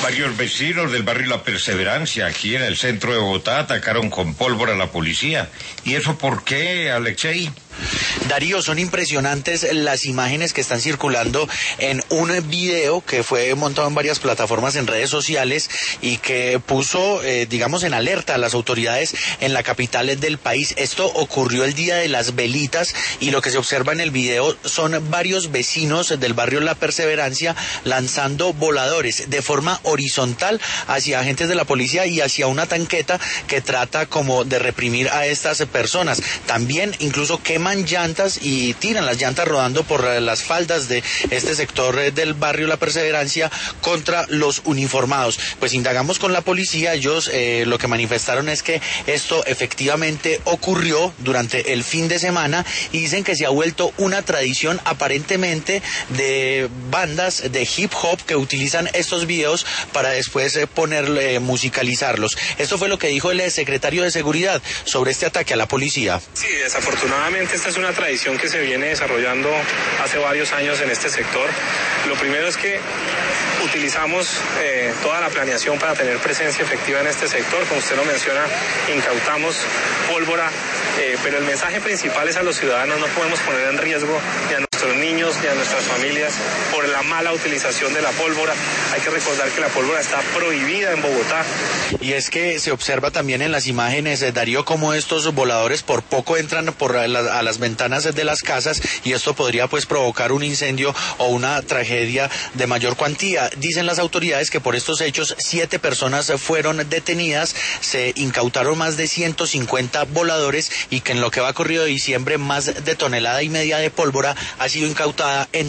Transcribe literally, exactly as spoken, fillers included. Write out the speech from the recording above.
Varios vecinos del barrio La Perseverancia, aquí en el centro de Bogotá, atacaron con pólvora a la policía. ¿Y eso por qué, Alexei? Darío, son impresionantes las imágenes que están circulando en un video que fue montado en varias plataformas en redes sociales y que puso, eh, digamos, en alerta a las autoridades en la capital del país. Esto ocurrió el día de las velitas y lo que se observa en el video son varios vecinos del barrio La Perseverancia lanzando voladores de forma horizontal hacia agentes de la policía y hacia una tanqueta que trata como de reprimir a estas personas. También incluso queman llantas y tiran las llantas rodando por las faldas de este sector del barrio La Perseverancia contra los uniformados. Pues indagamos con la policía, ellos eh, lo que manifestaron es que esto efectivamente ocurrió durante el fin de semana y dicen que se ha vuelto una tradición aparentemente de bandas de hip hop que utilizan estos videos para después eh, ponerle, eh, musicalizarlos. Esto fue lo que dijo el secretario de Seguridad sobre este ataque a la policía. Sí, desafortunadamente esta es una tradición que se viene desarrollando hace varios años en este sector. Lo primero es que utilizamos eh, toda la planeación para tener presencia efectiva en este sector. Como usted lo menciona, incautamos pólvora, eh, pero el mensaje principal es a los ciudadanos: no podemos poner en riesgo ni a nuestros niños ni a nuestras familias por la mala utilización de la pólvora. Hay que recordar que la pólvora está prohibida en Bogotá. Y es que se observa también en las imágenes, eh, Darío, cómo estos voladores por poco entran por la, a las ventanas de las casas y esto podría pues provocar un incendio o una tragedia de mayor cuantía. Dicen las autoridades que por estos hechos siete personas fueron detenidas, se incautaron más de ciento cincuenta voladores y que en lo que va corrido de diciembre más de tonelada y media de pólvora ha sido incautada en